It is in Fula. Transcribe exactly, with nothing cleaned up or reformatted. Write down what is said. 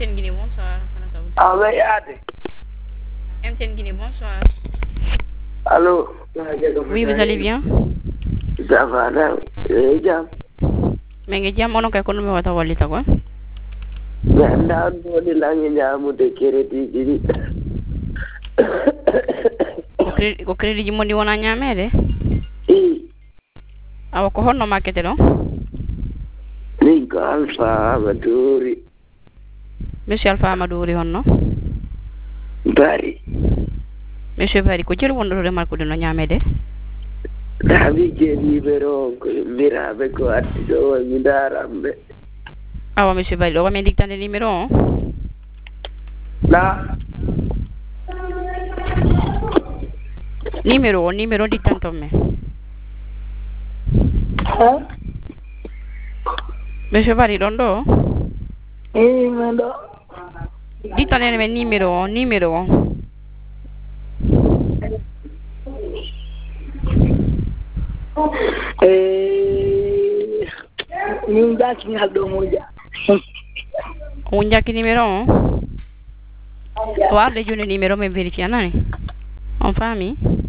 T N Guinée, bonsoir. Ah, mais Ade. M T N Guinée, bonsoir. Allô? Oui, vous allez bien? Ça va, là. Eh, jam. Mais ngi jam ono kay ko numi wata wallita ko. Mais nda doni langi nyamude kereti jiri. Ko credit ko credit ji mondi wona nyamede? I. Awa ko honno makete do? Ni ko Alpha Amaduri. Monsieur Alpha Amaduri honno? Bari. Monsieur Bari ko jeli wondo remal ko dino nyamede? Davi je libero ko mirabe ko attido mi darambe. Awa Monsieur Bari do wamen dictande numéro on? La. Numéro on numéro dictantomme. Ha? Monsieur Bari don do? Eh, mando. Dictande men numéro on numéro on. Eh, min jaki ngaldo moja. On jaki numéro on? Warde joni numéro men vérifier nani? On famille?